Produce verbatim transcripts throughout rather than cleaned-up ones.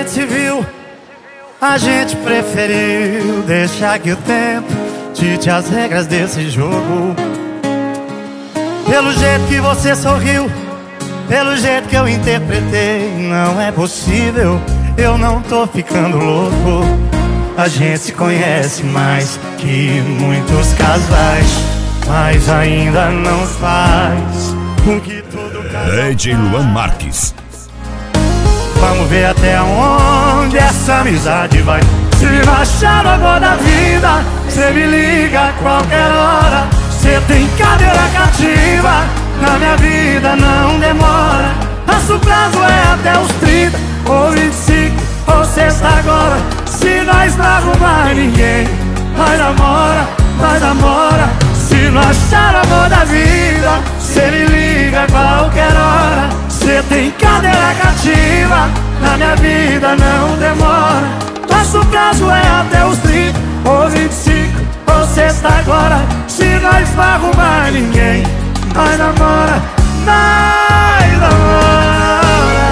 gente se viu, a gente preferiu deixar que o tempo dite as regras desse jogo. Pelo jeito que você sorriu, pelo jeito que eu interpretei, não é possível, eu não tô ficando louco. A gente se conhece mais que muitos casais, mas ainda não faz com que todo casal... D J Luan Marques. Vamos ver até onde essa amizade vai. Se não achar o amor da vida, cê me liga a qualquer hora. Cê tem cadeira cativa, na minha vida não demora. Nosso prazo é até os trinta, ou vinte e cinco, ou sexta agora. Se nós não arrumar ninguém, nós namora, nós namora. Se não achar o amor da vida, cê me liga a qualquer hora. Cê tem cadeira cativa, na minha vida não demora. Nosso prazo é até os trinta, ou vinte e cinco, ou sexta agora. Se nós não arrumar ninguém, nós namora, nós namora.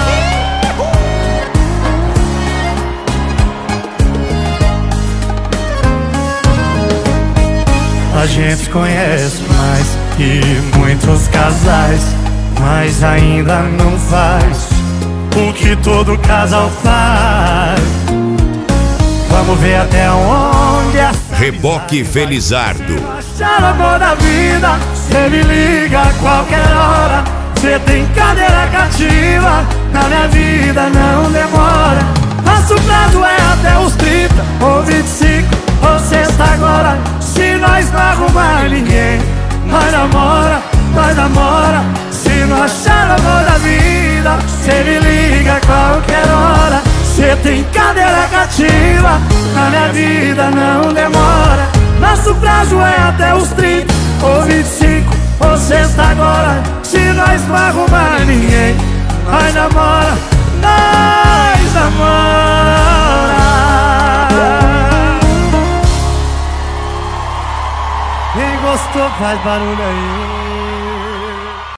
A gente conhece mais que muitos casais, mas ainda não faz o que todo casal faz. Vamos ver até onde é. Reboque Felizardo. Achar o amor da vida, cê me liga a qualquer hora. Cê tem cadeira cativa, na minha vida não demora. Nosso prazo é até os trinta, ou vinte e cinco, ou sexta agora. Se nós não arrumar ninguém, nós namora, nós namora. Se não achar o amor da vida, cê me liga a qualquer hora. Cê tem cadeira cativa, na minha vida não demora. Nosso prazo é até os trinta, ou vinte e cinco, ou sexta agora. Se nós não arrumar ninguém, nós namora, nós namora. Quem gostou faz barulho aí.